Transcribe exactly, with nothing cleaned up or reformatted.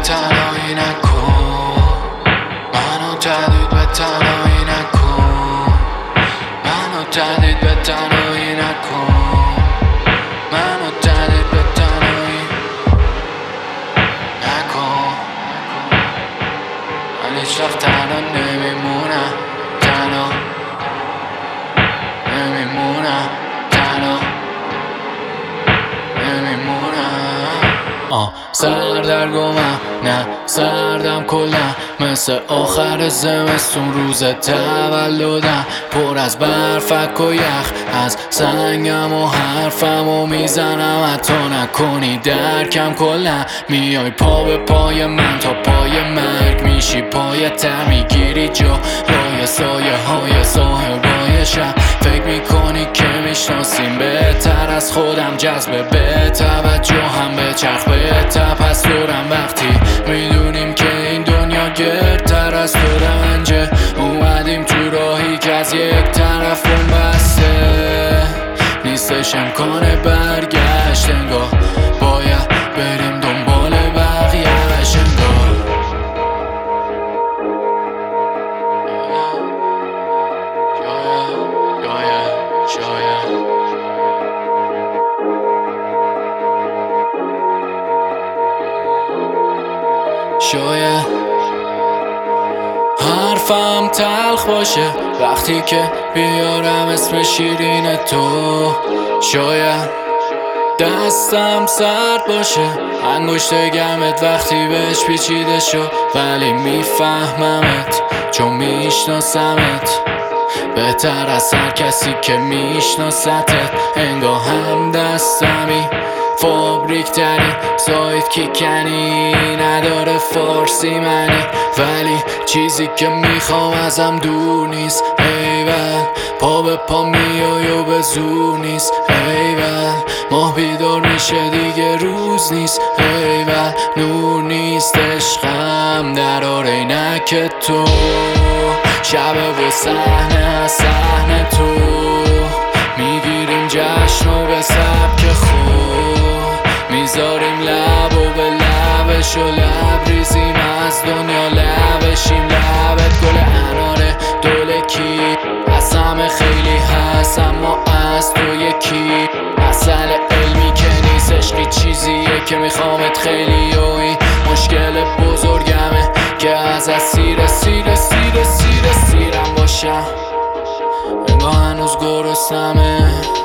تنهایی نکن، منو جدید به تنهایی نکن، منو جدید به تنهایی نکن، منو جدید به تنهایی نکن. من هیچ وقت تنها نمیمونم، تنها نمیمونم، تنها نمیمونم. آه سردرگمم، نه سردم کلم، مثل آخر زمستون روز تولدم، پر از برفک و یخ، از سنگم و حرفم و میزنم، حتی نکنی درکم کلم. میای پا به پای من تا پای مرگ، میشی پای تر، میگیری جا لای سایه های صاحبای شب. فکر میکنی که میشناسیم بهتر از خودم، جذبه به توجه هم به چرخ به تپس دورم. وقتی میدونیم که این دنیا گردتر از تو رنجه، اومدیم تو راهی که از یک طرف اون بسته، نیستش امکان برگشت، انگار باید بریم دنبال بقیهش. انگار شاید شاید شاید حرفم تلخ باشه وقتی که بیارم اسم شیرین تو، شاید دستم سرد باشه انگشت گرمت وقتی بهش پیچیده شد، ولی میفهممت چون میشناسمت بهتر از هر کسی که میشناستت. انگار هم دستمی فابریک تری، سایت کی کنی نداره فارسی منی، ولی چیزی که میخوام ازم دور نیست. ایول پا به پا میای و به زور نیست، ایول ماه بیدار میشه دیگه روز نیست، ایول نور نیست عشقم در آرینک تو، شب و صحنه صحنه تو، میگیریم جشن و به سبک خود، میذاریم لب و به لبش و لبریزیم از دنیا لبشیم. لبت گل اناره دولکی، از همه خیلی هست اما از تو یکی، اصل علمی که نیست عشقی چیزیه که میخوامت خیلی، و این مشکل بزرگمه که از اسیر سیر سیر سیر سیرم باشم، انگاه هنوز گرسنمه.